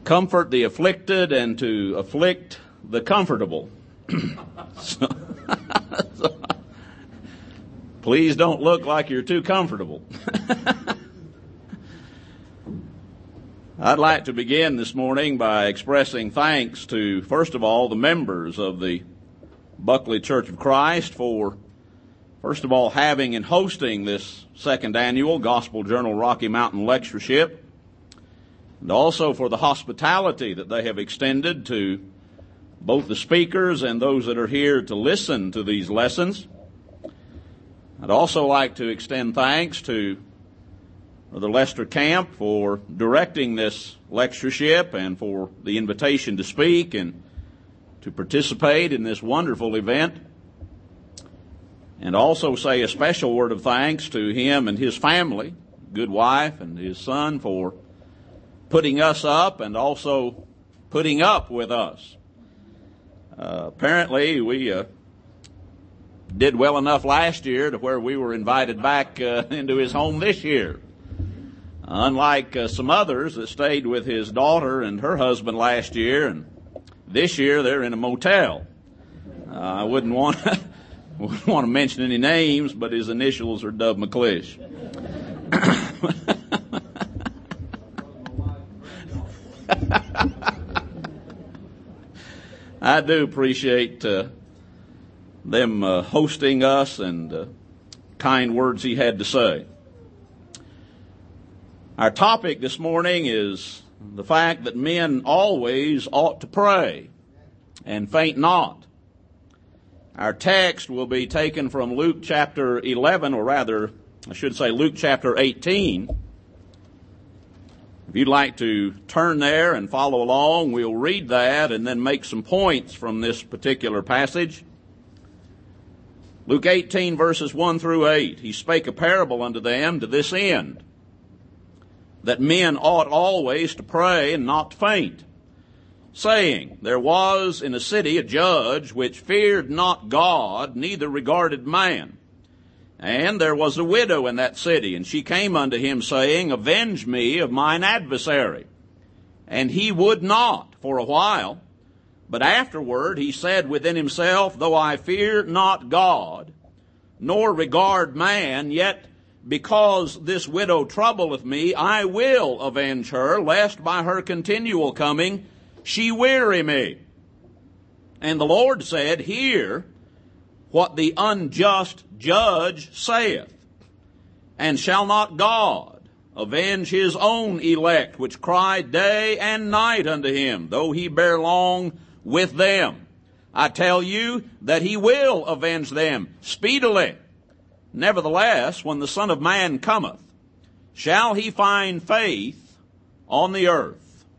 comfort the afflicted and to afflict the comfortable. so, please don't look like you're too comfortable. I'd like to begin this morning by expressing thanks to, first of all, the members of the Buckley Church of Christ for, first of all, having and hosting this second annual Gospel Journal Rocky Mountain Lectureship, and also for the hospitality that they have extended to both the speakers and those that are here to listen to these lessons. I'd also like to extend thanks to Brother Lester Camp for directing this lectureship and for the invitation to speak and to participate in this wonderful event. And also say a special word of thanks to him and his family, good wife and his son, for putting us up and also putting up with us. Apparently, we did well enough last year to where we were invited back into his home this year. Unlike some others that stayed with his daughter and her husband last year, and this year they're in a motel. I wouldn't want to mention any names, but his initials are Dub McClish. I do appreciate them hosting us and kind words he had to say. Our topic this morning is the fact that men always ought to pray and faint not. Our text will be taken from Luke chapter 11, or rather, I should say Luke chapter 18. If you'd like to turn there and follow along, we'll read that and then make some points from this particular passage. Luke 18, verses 1 through 8. He spake a parable unto them to this end, that men ought always to pray and not to faint, saying, There was in a city a judge which feared not God, neither regarded man. And there was a widow in that city, and she came unto him, saying, Avenge me of mine adversary. And he would not for a while. But afterward he said within himself, Though I fear not God, nor regard man, yet because this widow troubleth me, I will avenge her, lest by her continual coming she weary me. And the Lord said, Hear what the unjust judge saith. And shall not God avenge his own elect, which cry day and night unto him, though he bear long with them? I tell you that he will avenge them speedily. Nevertheless, when the Son of Man cometh, shall he find faith on the earth?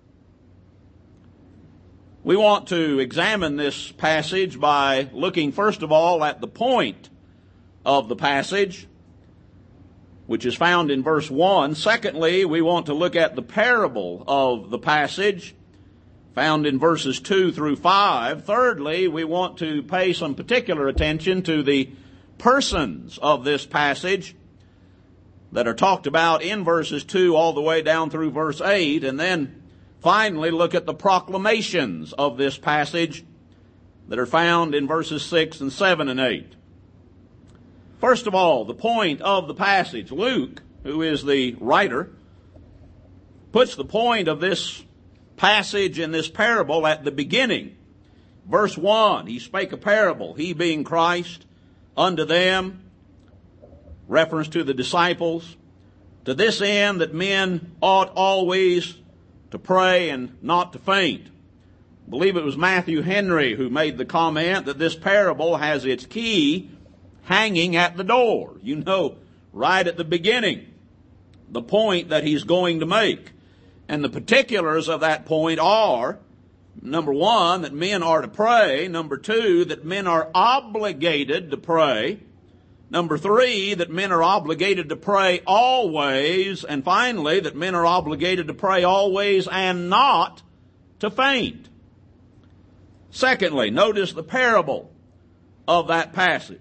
We want to examine this passage by looking first of all at the point of the passage, which is found in verse 1. Secondly, we want to look at the parable of the passage, found in verses 2 through 5. Thirdly, we want to pay some particular attention to the persons of this passage that are talked about in verses 2 all the way down through verse 8, and then finally look at the proclamations of this passage that are found in verses 6 and 7 and 8. First of all, the point of the passage. Luke, who is the writer, puts the point of this passage in this parable at the beginning. Verse 1, he spake a parable, he being Christ, unto them, reference to the disciples, to this end that men ought always to pray and not to faint. I believe it was Matthew Henry who made the comment that this parable has its key hanging at the door. You know, right at the beginning, the point that he's going to make. And the particulars of that point are, number one, that men are to pray. Number two, that men are obligated to pray. Number three, that men are obligated to pray always. And finally, that men are obligated to pray always and not to faint. Secondly, notice the parable of that passage.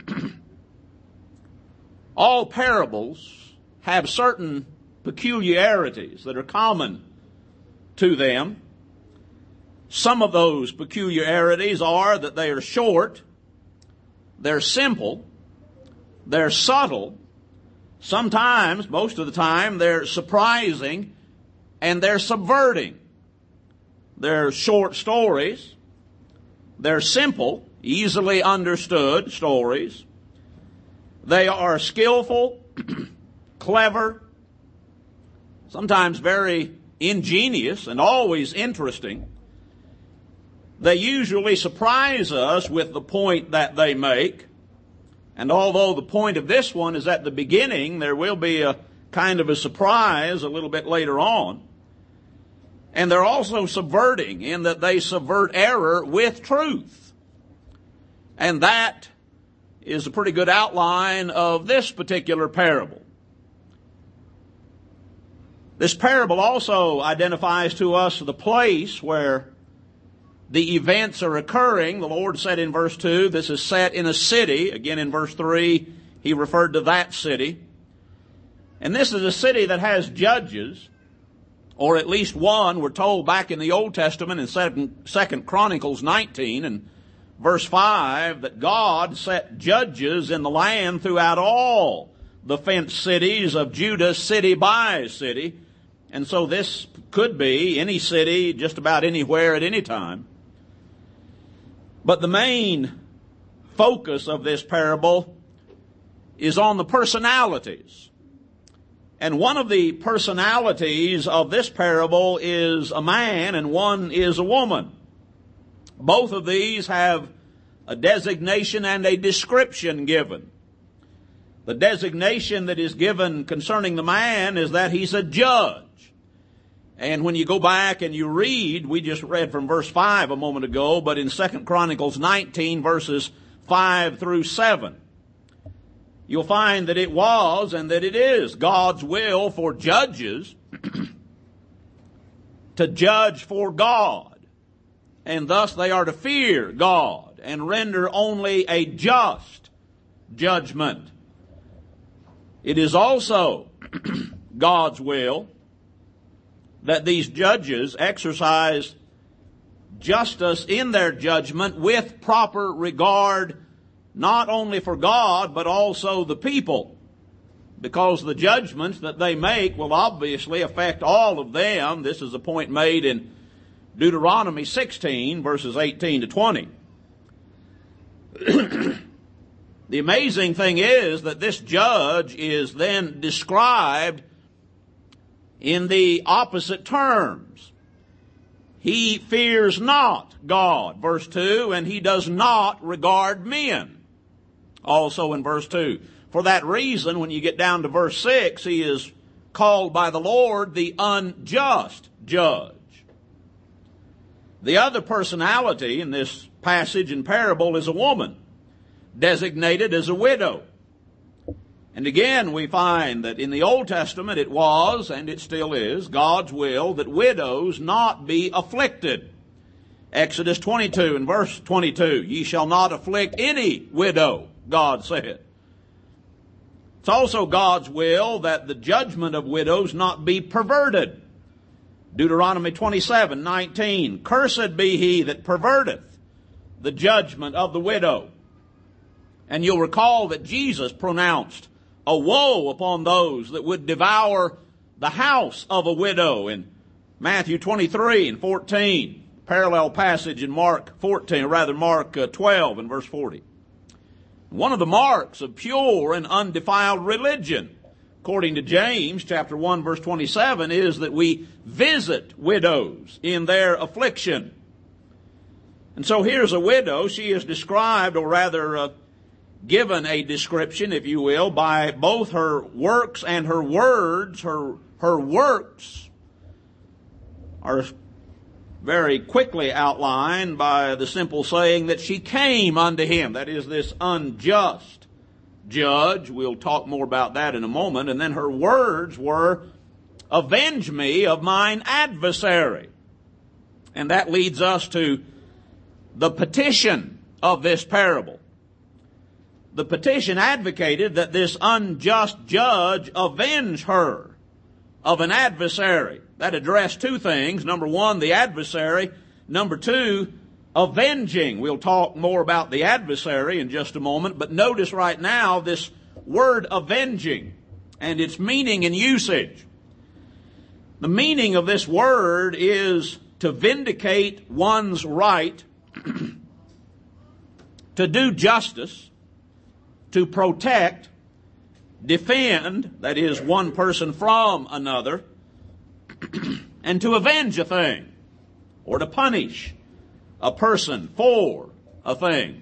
All parables have certain peculiarities that are common to them. Some of those peculiarities are that they are short, they're simple, they're subtle, sometimes, most of the time, they're surprising, and they're subverting. They're short stories, they're simple, easily understood stories, they are skillful, clever, sometimes very ingenious, and always interesting. They usually surprise us with the point that they make. And although the point of this one is at the beginning, there will be a kind of a surprise a little bit later on. And they're also subverting in that they subvert error with truth. And that is a pretty good outline of this particular parable. This parable also identifies to us the place where the events are occurring. The Lord said in verse 2, this is set in a city. Again in verse 3, He referred to that city. And this is a city that has judges, or at least one. We're told back in the Old Testament in 2 Chronicles 19 and verse 5 that God set judges in the land throughout all the fenced cities of Judah, city by city. And so this could be any city, just about anywhere at any time. But the main focus of this parable is on the personalities. And one of the personalities of this parable is a man and one is a woman. Both of these have a designation and a description given. The designation that is given concerning the man is that he's a judge. And when you go back and you read, we just read from verse 5 a moment ago, but in 2 Chronicles 19 verses 5 through 7, you'll find that it was and that it is God's will for judges to judge for God. And thus they are to fear God and render only a just judgment. It is also God's will that these judges exercise justice in their judgment with proper regard not only for God but also the people, because the judgments that they make will obviously affect all of them. This is a point made in Deuteronomy 16 verses 18 to 20. The amazing thing is that this judge is then described in the opposite terms. He fears not God, verse 2, and he does not regard men. Also in verse 2. For that reason, when you get down to verse 6, he is called by the Lord the unjust judge. The other personality in this passage and parable is a woman, designated as a widow. And again, we find that in the Old Testament it was, and it still is, God's will that widows not be afflicted. Exodus 22 and verse 22, ye shall not afflict any widow, God said. It's also God's will that the judgment of widows not be perverted. Deuteronomy 27:19, cursed be he that perverteth the judgment of the widow. And you'll recall that Jesus pronounced a woe upon those that would devour the house of a widow in Matthew 23 and 14. Parallel passage in Mark 12 and verse 40. One of the marks of pure and undefiled religion, according to James chapter 1 verse 27, is that we visit widows in their affliction. And so here's a widow. She is described, or rather given a description, if you will, by both her works and her words. Her works are very quickly outlined by the simple saying that she came unto him. That is, this unjust judge. We'll talk more about that in a moment. And then her words were, avenge me of mine adversary. And that leads us to the petition of this parable. The petition advocated that this unjust judge avenge her of an adversary. That addressed two things. Number one, the adversary. Number two, avenging. We'll talk more about the adversary in just a moment, but notice right now this word avenging and its meaning and usage. The meaning of this word is to vindicate one's right, to do justice, to protect, defend, that is, one person from another, and to avenge a thing, or to punish a person for a thing.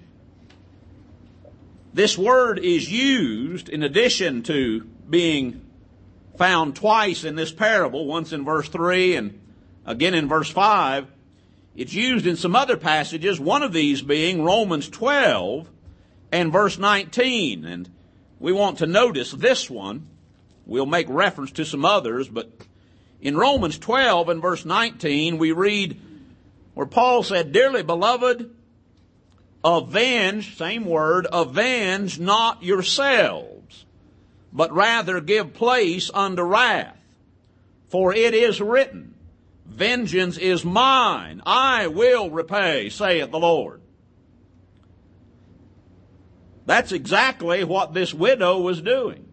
This word is used in addition to being found twice in this parable, once in verse 3 and again in verse 5. It's used in some other passages, one of these being Romans 12 and verse 19. And we want to notice this one. We'll make reference to some others, but in Romans 12 and verse 19, we read where Paul said, "Dearly beloved, avenge," same word, "avenge not yourselves, but rather give place unto wrath. For it is written, Vengeance is mine, I will repay, saith the Lord." That's exactly what this widow was doing.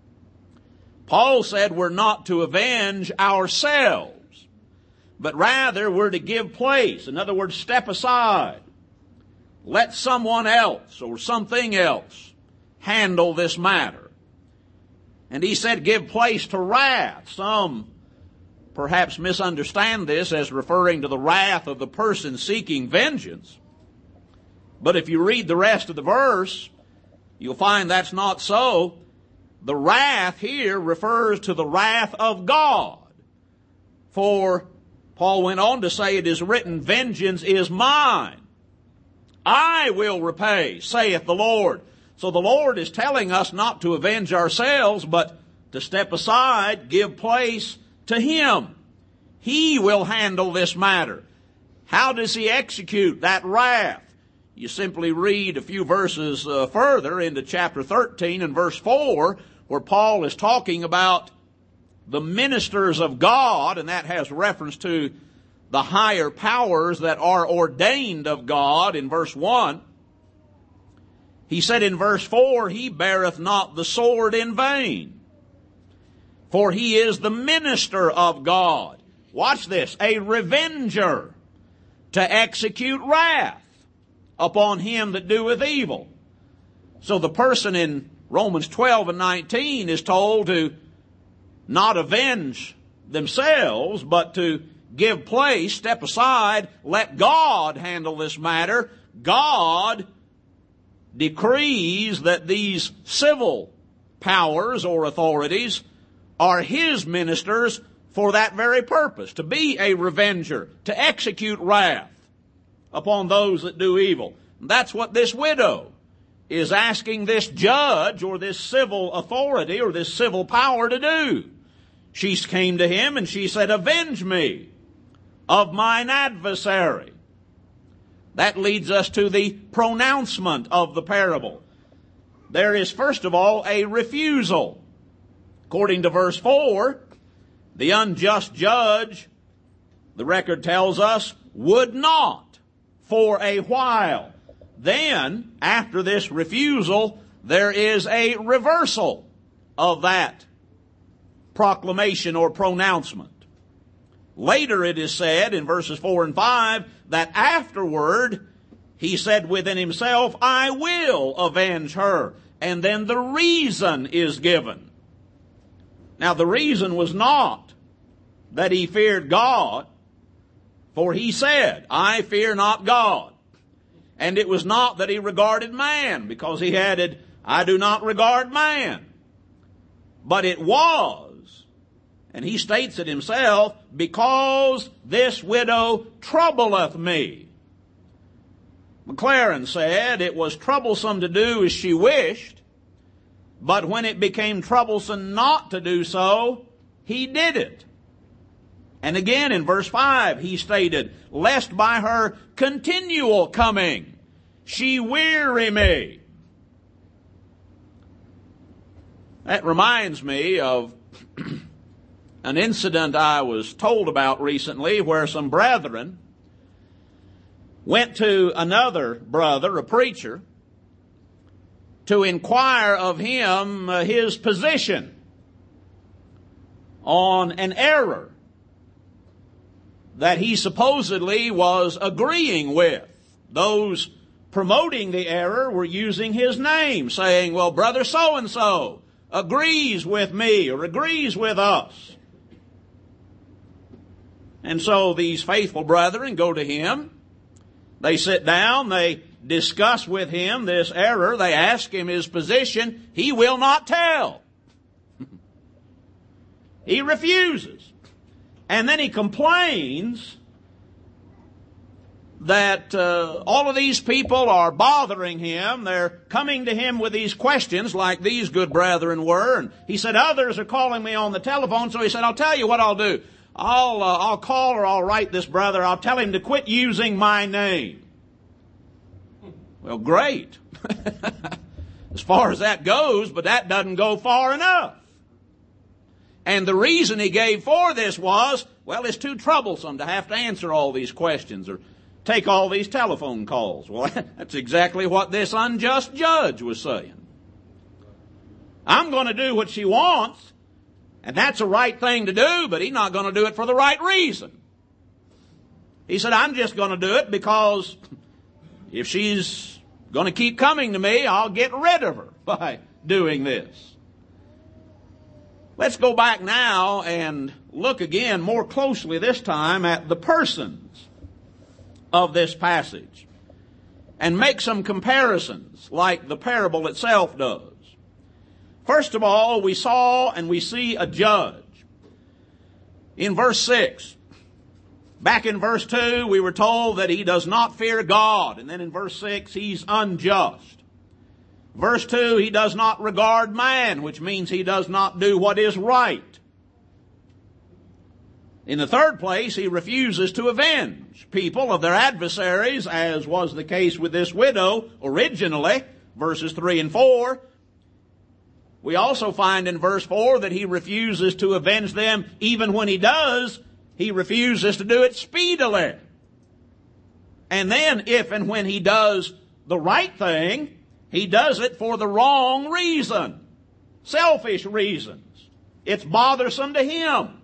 Paul said we're not to avenge ourselves, but rather we're to give place. In other words, step aside. Let someone else or something else handle this matter. And he said give place to wrath. Some perhaps misunderstand this as referring to the wrath of the person seeking vengeance. But if you read the rest of the verse, you'll find that's not so. The wrath here refers to the wrath of God. For Paul went on to say, "It is written, vengeance is mine. I will repay, saith the Lord." So the Lord is telling us not to avenge ourselves, but to step aside, give place to Him. He will handle this matter. How does He execute that wrath? You simply read a few verses further into chapter 13 and verse 4, where Paul is talking about the ministers of God, and that has reference to the higher powers that are ordained of God in verse 1. He said in verse 4, "He beareth not the sword in vain, for he is the minister of God." Watch this, a revenger, to execute wrath upon him that doeth evil. So the person in Romans 12 and 19 is told to not avenge themselves, but to give place, step aside, let God handle this matter. God decrees that these civil powers or authorities are His ministers for that very purpose, to be a revenger, to execute wrath upon those that do evil. That's what this widow is asking this judge or this civil authority or this civil power to do. She came to him and she said, "Avenge me of mine adversary." That leads us to the pronouncement of the parable. There is first of all a refusal. According to verse 4, the unjust judge, the record tells us, would not for a while. Then, after this refusal, there is a reversal of that proclamation or pronouncement. Later it is said in verses 4 and 5 that afterward he said within himself, "I will avenge her." And then the reason is given. Now the reason was not that he feared God, for he said, "I fear not God." And it was not that he regarded man, because he added, "I do not regard man." But it was, and he states it himself, "because this widow troubleth me." McLaren said it was troublesome to do as she wished, but when it became troublesome not to do so, he did it. And again in verse 5 he stated, "Lest by her continual coming she weary me." That reminds me of an incident I was told about recently where some brethren went to another brother, a preacher, to inquire of him his position on an error that he supposedly was agreeing with. Those promoting the error were using his name, saying, well, brother so-and-so agrees with me or agrees with us. And so these faithful brethren go to him. They sit down, they discuss with him this error, they ask him his position. He will not tell. He refuses. And then he complains that all of these people are bothering him. They're coming to him with these questions like these good brethren were. And he said, others are calling me on the telephone. So he said, I'll tell you what I'll do. I'll call or I'll write this brother. I'll tell him to quit using my name. Well, great. As far as that goes, but that doesn't go far enough. And the reason he gave for this was, well, it's too troublesome to have to answer all these questions or take all these telephone calls. Well, that's exactly what this unjust judge was saying. I'm going to do what she wants, and that's the right thing to do, but he's not going to do it for the right reason. He said, I'm just going to do it because if she's going to keep coming to me, I'll get rid of her by doing this. Let's go back now and look again more closely this time at the persons of this passage and make some comparisons like the parable itself does. First of all, we saw and we see a judge. In verse 6, back in verse 2, we were told that he does not fear God. And then in verse 6, he's unjust. Verse 2, he does not regard man, which means he does not do what is right. In the third place, he refuses to avenge people of their adversaries, as was the case with this widow originally, verses 3 and 4. We also find in verse 4 that he refuses to avenge them. Even when he does, he refuses to do it speedily. And then if and when he does the right thing, he does it for the wrong reason, selfish reasons. It's bothersome to him.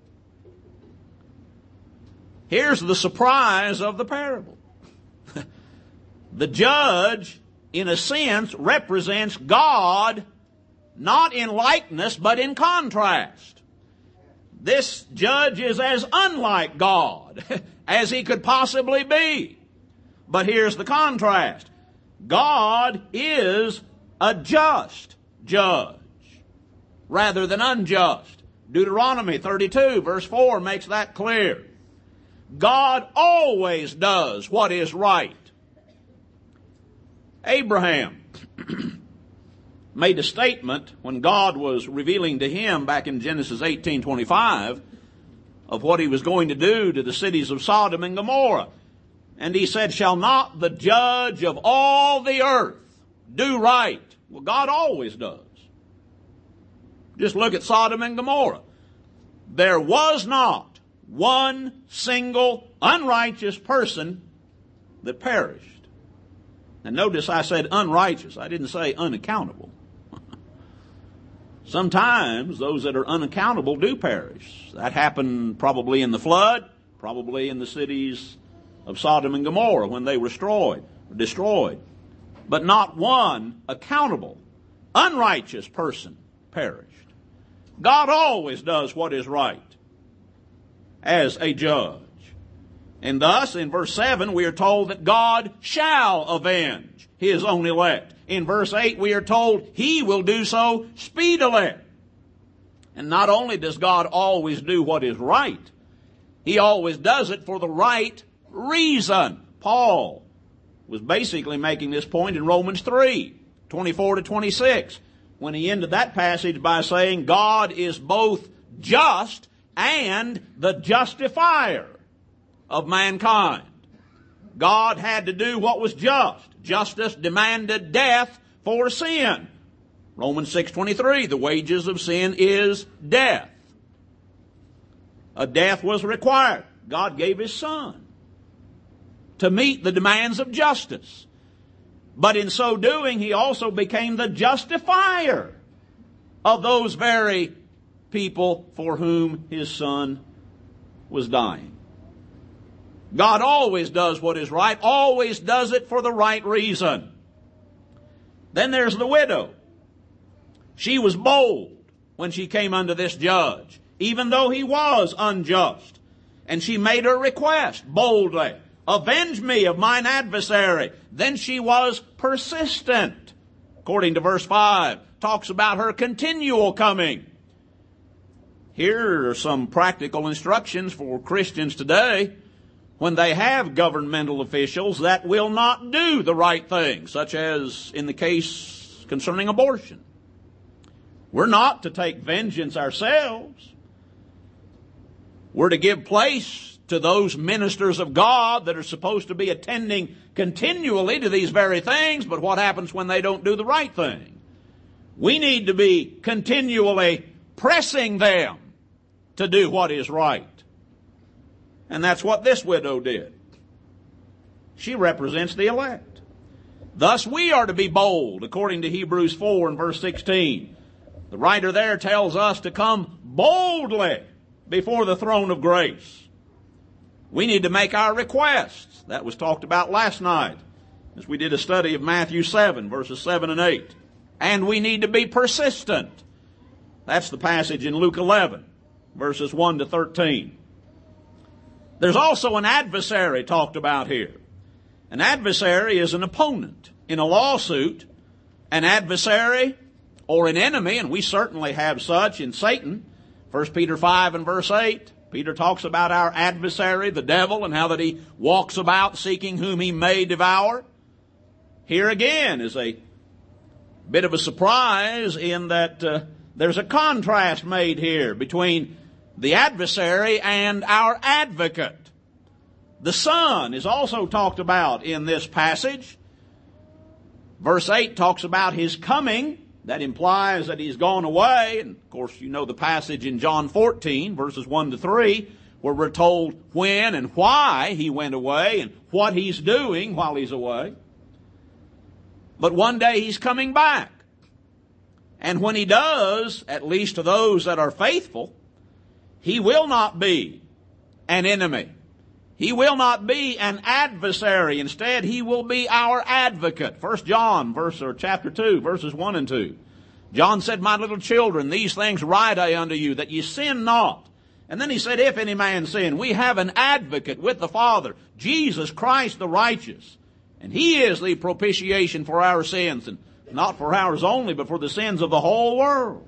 Here's the surprise of the parable. The judge, in a sense, represents God, not in likeness, but in contrast. This judge is as unlike God as he could possibly be. But here's the contrast. God is a just judge rather than unjust. Deuteronomy 32 verse 4 makes that clear. God always does what is right. Abraham made a statement when God was revealing to him back in Genesis 18:25 of what he was going to do to the cities of Sodom and Gomorrah. And he said, shall not the judge of all the earth do right? Well, God always does. Just look at Sodom and Gomorrah. There was not one single unrighteous person that perished. And notice I said unrighteous. I didn't say unaccountable. Sometimes those that are unaccountable do perish. That happened probably in the flood, probably in the cities of Sodom and Gomorrah when they were destroyed. But not one accountable, unrighteous person perished. God always does what is right as a judge. And thus, in verse 7, we are told that God shall avenge his own elect. In verse 8, we are told he will do so speedily. And not only does God always do what is right, he always does it for the right reason. Paul was basically making this point in Romans 3:24-26, when he ended that passage by saying God is both just and the justifier of mankind. God had to do what was just. Justice demanded death for sin. Romans 6:23, the wages of sin is death. a death was required. God gave His Son to meet the demands of justice. But in so doing, He also became the justifier of those very people for whom His Son was dying. God always does what is right, always does it for the right reason. Then there's the widow. She was bold when she came unto this judge, even though he was unjust. And she made her request boldly, avenge me of mine adversary. Then she was persistent. According to verse 5, talks about her continual coming. Here are some practical instructions for Christians today when they have governmental officials that will not do the right thing, such as in the case concerning abortion. We're not to take vengeance ourselves. We're to give place to those ministers of God that are supposed to be attending continually to these very things, but what happens when they don't do the right thing? We need to be continually pressing them to do what is right. And that's what this widow did. She represents the elect. Thus we are to be bold, according to Hebrews 4 and verse 16. The writer there tells us to come boldly before the throne of grace. We need to make our requests. That was talked about last night as we did a study of Matthew 7, verses 7 and 8. And we need to be persistent. That's the passage in Luke 11, verses 1 to 13. There's also an adversary talked about here. An adversary is an opponent. In a lawsuit, an adversary or an enemy, and we certainly have such in Satan. 1 Peter 5 and verse 8, Peter talks about our adversary, the devil, and how that he walks about seeking whom he may devour. Here again is a bit of a surprise in that there's a contrast made here between the adversary and our advocate. The Son is also talked about in this passage. Verse 8 talks about His coming. That implies that He's gone away. And of course, you know the passage in John 14, verses 1 to 3, where we're told when and why He went away and what He's doing while He's away. But one day He's coming back. And when He does, at least to those that are faithful, He will not be an enemy. He will not be an adversary. Instead, He will be our advocate. 1 John chapter 2, verses 1 and 2. John said, My little children, these things write I unto you, that ye sin not. And then he said, If any man sin, we have an advocate with the Father, Jesus Christ the righteous. And He is the propitiation for our sins, and not for ours only, but for the sins of the whole world.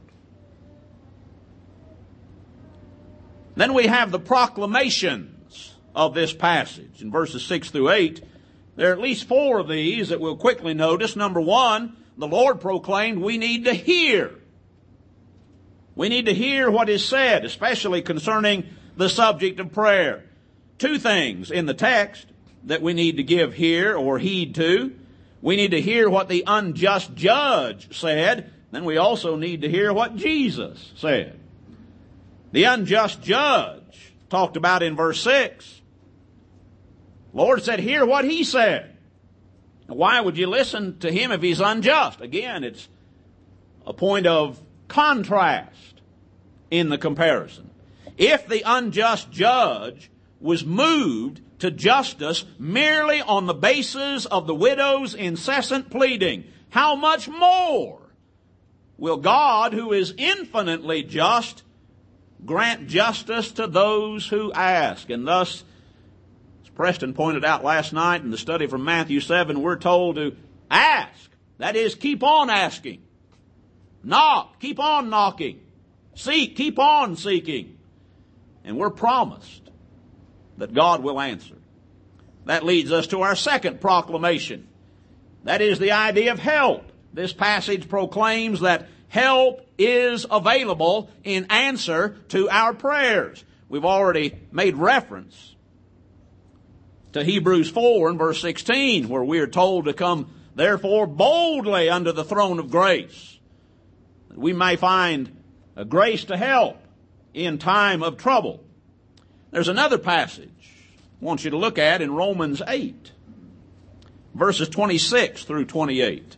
Then we have the proclamations of this passage in verses 6 through 8. There are at least 4 of these that we'll quickly notice. Number 1, the Lord proclaimed we need to hear. We need to hear what is said, especially concerning the subject of prayer. 2 things in the text that we need to give ear or heed to. We need to hear what the unjust judge said. Then we also need to hear what Jesus said. The unjust judge talked about in verse 6. Lord said, hear what He said. Now, why would you listen to Him if He's unjust? Again, it's a point of contrast in the comparison. If the unjust judge was moved to justice merely on the basis of the widow's incessant pleading, how much more will God, who is infinitely just, grant justice to those who ask? And thus, as Preston pointed out last night in the study from Matthew 7, we're told to ask. That is, keep on asking. Knock, keep on knocking. Seek, keep on seeking. And we're promised that God will answer. That leads us to our second proclamation. That is the idea of help. This passage proclaims that help is available in answer to our prayers. We've already made reference to Hebrews 4 and verse 16, where we are told to come, therefore, boldly unto the throne of grace, that we may find a grace to help in time of trouble. There's another passage I want you to look at in Romans 8, verses 26 through 28.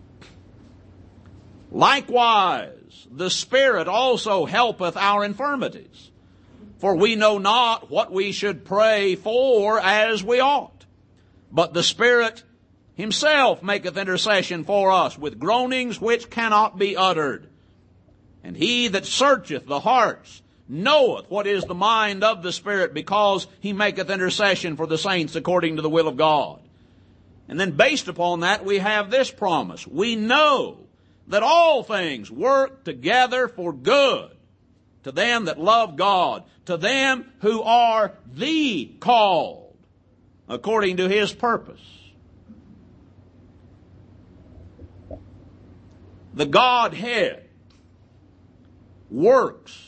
Likewise, the Spirit also helpeth our infirmities, for we know not what we should pray for as we ought. But the Spirit himself maketh intercession for us with groanings which cannot be uttered. And he that searcheth the hearts knoweth what is the mind of the Spirit, because he maketh intercession for the saints according to the will of God. And then based upon that, we have this promise. We know that all things work together for good to them that love God, to them who are the called according to his purpose. The Godhead works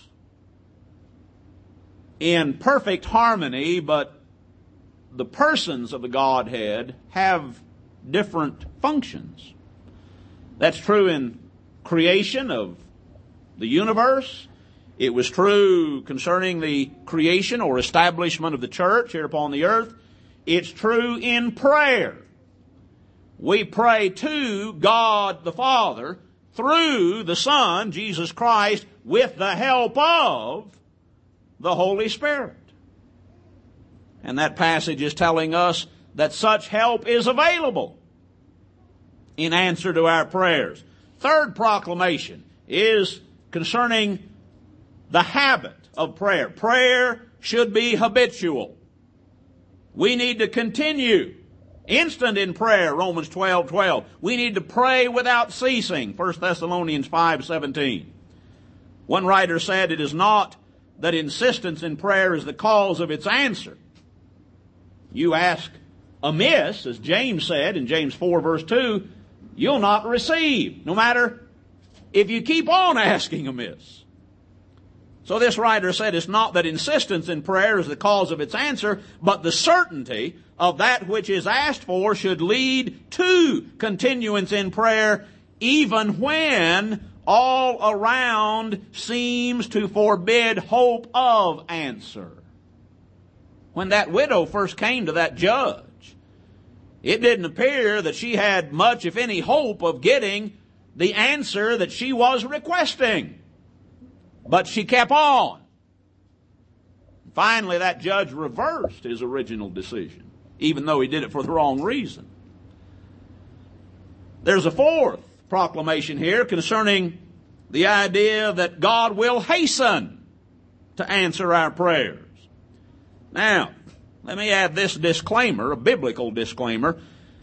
in perfect harmony, but the persons of the Godhead have different functions. That's true in creation of the universe. It was true concerning the creation or establishment of the church here upon the earth. It's true in prayer. We pray to God the Father through the Son, Jesus Christ, with the help of the Holy Spirit. And that passage is telling us that such help is available in answer to our prayers. Third proclamation is concerning the habit of prayer. Prayer should be habitual. We need to continue instant in prayer, Romans 12:12. We need to pray without ceasing, 1 Thessalonians 5:17. One writer said, it is not that insistence in prayer is the cause of its answer. You ask amiss, as James said in James 4 verse 2, you'll not receive, no matter if you keep on asking amiss. So this writer said it's not that insistence in prayer is the cause of its answer, but the certainty of that which is asked for should lead to continuance in prayer, even when all around seems to forbid hope of answer. When that widow first came to that judge, it didn't appear that she had much, if any, hope of getting the answer that she was requesting. But she kept on. Finally, that judge reversed his original decision, even though he did it for the wrong reason. There's a fourth proclamation here concerning the idea that God will hasten to answer our prayers. Now, let me add this disclaimer, a biblical disclaimer.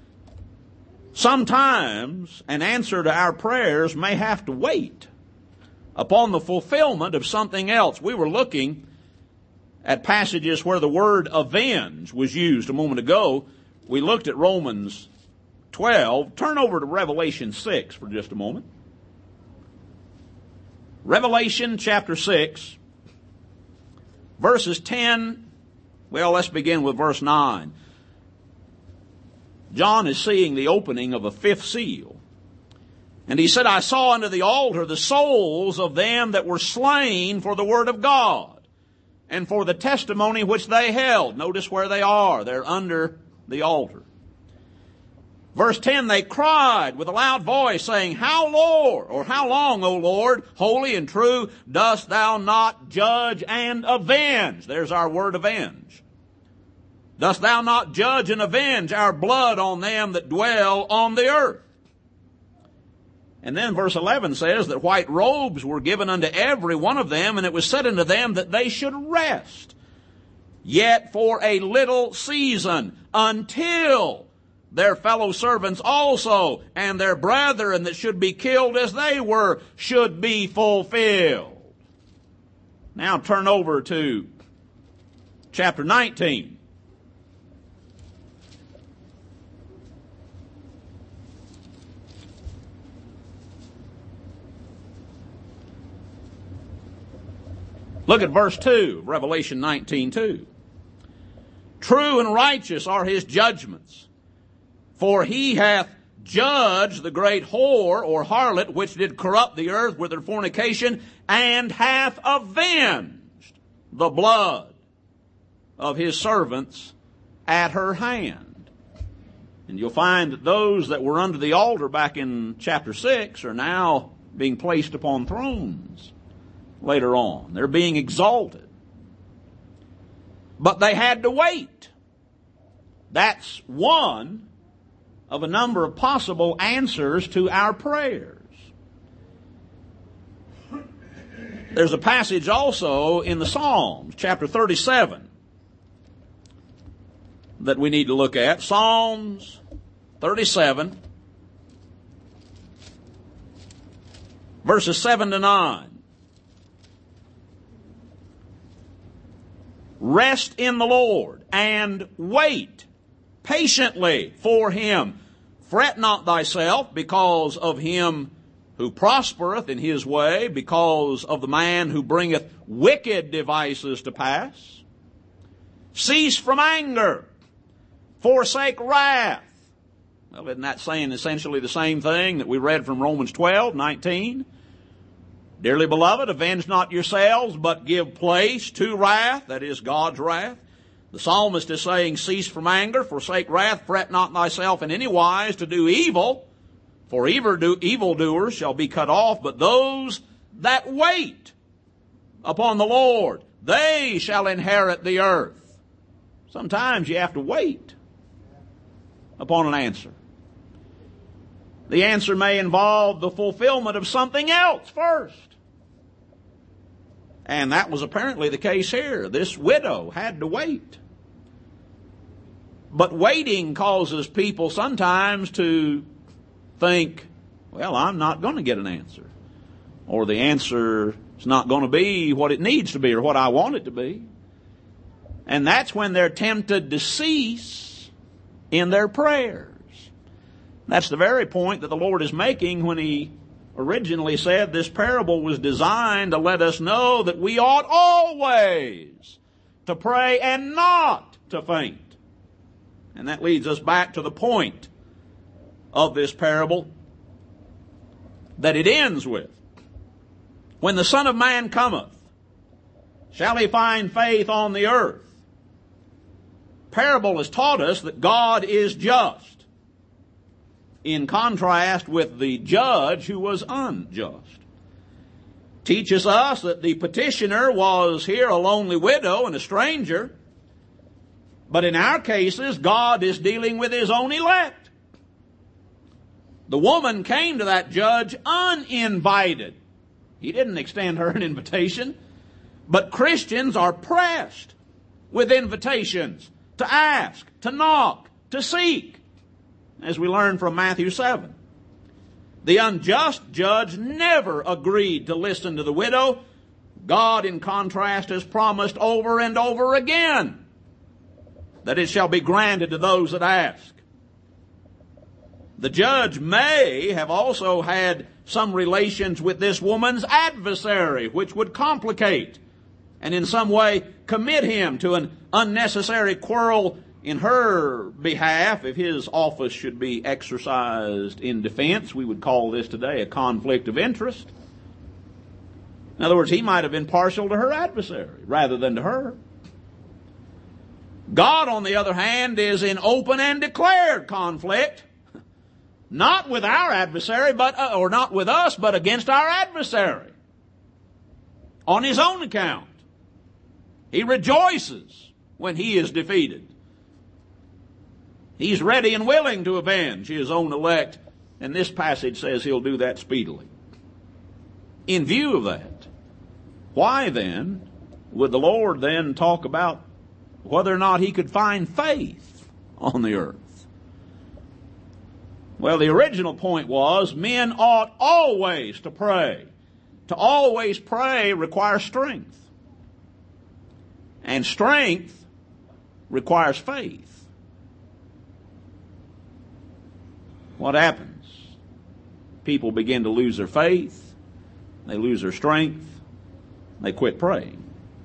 Sometimes an answer to our prayers may have to wait upon the fulfillment of something else. We were looking at passages where the word avenge was used a moment ago. We looked at Romans 12. Turn over to Revelation 6 for just a moment. Revelation chapter 6, verses 10. Well, let's begin with verse 9. John is seeing the opening of a fifth seal. And he said, I saw under the altar the souls of them that were slain for the word of God and for the testimony which they held. Notice where they are. They're under the altar. Verse 10, they cried with a loud voice, saying, How long, O Lord, holy and true, dost thou not judge and avenge? There's our word avenge. Dost thou not judge and avenge our blood on them that dwell on the earth? And then verse 11 says that white robes were given unto every one of them, and it was said unto them that they should rest, yet for a little season, until their fellow servants also and their brethren that should be killed as they were should be fulfilled. Now turn over to chapter 19. Look at verse 2, Revelation 19:2. True and righteous are his judgments, for he hath judged the great whore or harlot which did corrupt the earth with her fornication, and hath avenged the blood of his servants at her hand. And you'll find that those that were under the altar back in chapter 6 are now being placed upon thrones later on. They're being exalted. But they had to wait. That's one of a number of possible answers to our prayers. There's a passage also in the Psalms, chapter 37, that we need to look at. Psalms 37, verses 7 to 9. Rest in the Lord and wait patiently for him. Fret not thyself because of him who prospereth in his way, because of the man who bringeth wicked devices to pass. Cease from anger, forsake wrath. Well, isn't that saying essentially the same thing that we read from Romans 12:19? Dearly beloved, avenge not yourselves, but give place to wrath, that is God's wrath. The psalmist is saying, cease from anger, forsake wrath, fret not thyself in any wise to do evil, for evildoers shall be cut off, but those that wait upon the Lord, they shall inherit the earth. Sometimes you have to wait upon an answer. The answer may involve the fulfillment of something else first. And that was apparently the case here. This widow had to wait. But waiting causes people sometimes to think, well, I'm not going to get an answer. Or the answer is not going to be what it needs to be or what I want it to be. And that's when they're tempted to cease in their prayers. That's the very point that the Lord is making when he originally said this parable was designed to let us know that we ought always to pray and not to faint. And that leads us back to the point of this parable that it ends with. When the Son of Man cometh, shall he find faith on the earth? Parable has taught us that God is just, in contrast with the judge who was unjust. Teaches us that the petitioner was here a lonely widow and a stranger, but in our cases, God is dealing with his own elect. The woman came to that judge uninvited. He didn't extend her an invitation, but Christians are pressed with invitations to ask, to knock, to seek, as we learn from Matthew 7. The unjust judge never agreed to listen to the widow. God, in contrast, has promised over and over again that it shall be granted to those that ask. The judge may have also had some relations with this woman's adversary, which would complicate and in some way commit him to an unnecessary quarrel in her behalf. If his office should be exercised in defense, we would call this today a conflict of interest. In other words, he might have been partial to her adversary rather than to her. God, on the other hand, is in open and declared conflict, not with our adversary, or not with us, but against our adversary, on his own account. He rejoices when he is defeated. He's ready and willing to avenge his own elect, and this passage says he'll do that speedily. In view of that, why then would the Lord then talk about whether or not he could find faith on the earth? Well, the original point was men ought always to pray. To always pray requires strength. And strength requires faith. What happens? People begin to lose their faith. They lose their strength. They quit praying.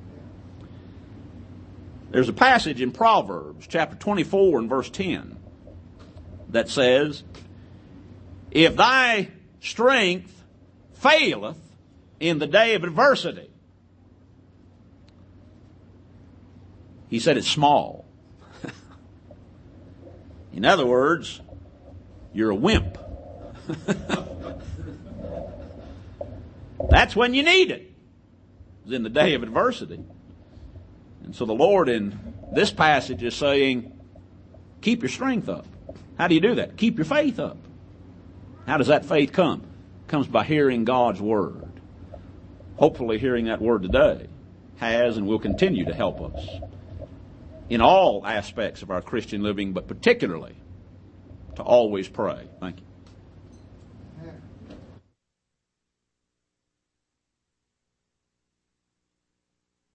There's a passage in Proverbs chapter 24 and verse 10 that says, if thy strength faileth in the day of adversity, He said it's small. In other words, you're a wimp. That's when you need it. It's in the day of adversity. And so the Lord in this passage is saying, keep your strength up. How do you do that? Keep your faith up. How does that faith come? It comes by hearing God's Word. Hopefully hearing that Word today has and will continue to help us in all aspects of our Christian living, but particularly to always pray. Thank you.